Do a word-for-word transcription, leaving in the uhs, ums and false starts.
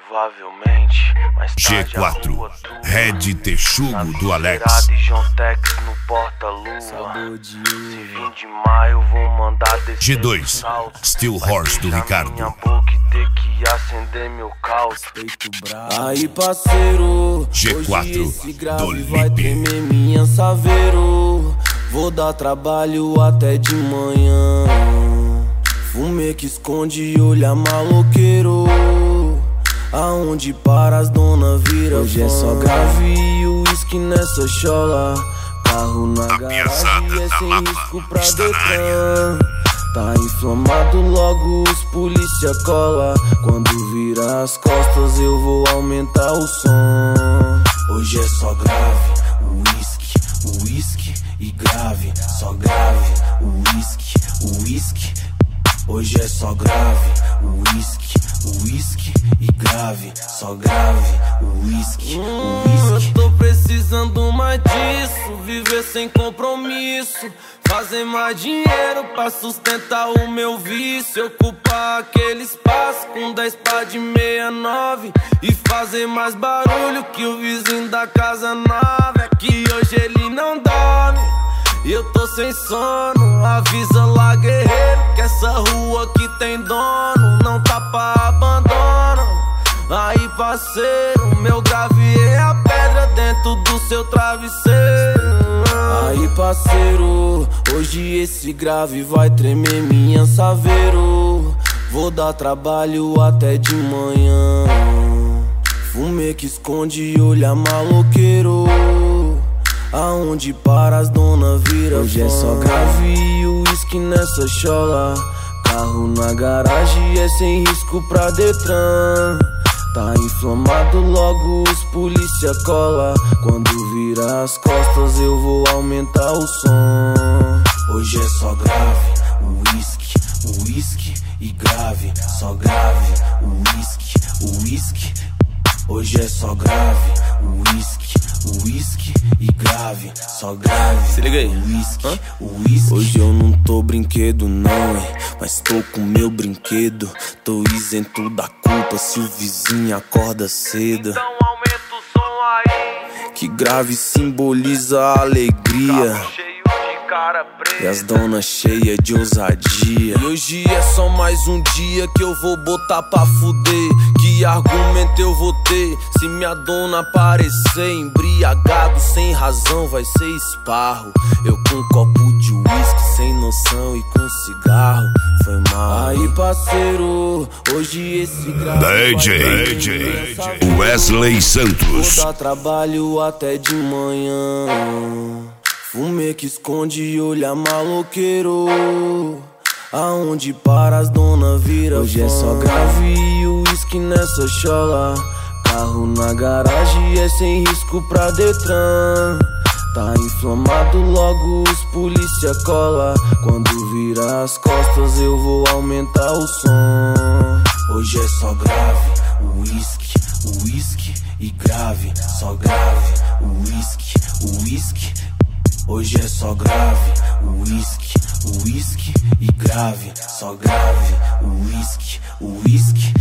Provavelmente, mais G tarde quatro, Red Texugo do Alex. No porta-lua. Se vir de maio, vou mandar descer G dois, salto. Steel Horse do Ricardo. Minha boca e ter que acender meu calço. Aí parceiro, G quatro, hoje esse grave do vai Lipe. tremer minha saveiro. Vou dar trabalho até de manhã. Fumê que esconde e olha maloqueiro. Aonde para as dona vira Hoje fã. é só grave e uísque nessa chola. Carro na A garagem piazada é da sem Lapa risco pra está na Detran. Tá inflamado, logo os polícia cola. Quando vira as costas eu vou aumentar o som. Hoje é só grave, uísque, uísque e grave. Só grave, uísque, uísque. Hoje é só grave, uísque, uísque e grave. Só grave, uísque, uísque. Eu tô precisando mais disso, viver sem compromisso. Fazer mais dinheiro pra sustentar o meu vício. Ocupar aquele espaço com dez pá de meia nove. E fazer mais barulho que o vizinho da casa nova. É que hoje ele não dorme e eu tô sem sono. Avisa lá, guerreiro, que essa rua aqui tem dono. Não tá pra abandono. Aí parceiro, meu grave é a pedra dentro do seu travesseiro. Aí parceiro, hoje esse grave vai tremer minha saveiro. Vou dar trabalho até de manhã. Fumê que esconde e olha maloqueiro. Aonde para as dona vira Hoje fã. é só grave e uísque nessa chola. Carro na garagem é sem risco pra Detran. Tá inflamado, logo os polícia cola. Quando vira as costas eu vou aumentar o som. Hoje é só grave, uísque, uísque e grave. Só grave, uísque, uísque. Hoje é só grave, uísque, uísque e grave. Só grave, se liga aí, uísque, uísque. Hoje eu não tô brinquedo não, hein, mas tô com meu brinquedo. Tô isento da culpa se o vizinho acorda cedo. Então aumenta o som aí. Que grave simboliza a alegria. Carro cheio de cara preta. E as donas cheias de ousadia. E hoje é só mais um dia que eu vou botar pra fuder. Que argumento eu vou ter se minha dona aparecer? Embriagado sem razão vai ser esparro. Eu com um copo de uísque sem noção e com cigarro. Foi mal. Aí parceiro, hoje esse grave Da A J, Wesley Santos. vou dar trabalho até de manhã. Fumê que esconde e olha maloqueiro. Aonde para as dona vira Hoje é fã. só grave e uísque nessa chola. Carro na garagem é sem risco pra Detran. Tá inflamado, logo os polícia cola. Quando vira as costas eu vou aumentar o som. Hoje é só grave, uísque, uísque e grave. Só grave, uísque, uísque. Hoje é só grave, uísque, uísque e grave. Só grave, uísque, uísque.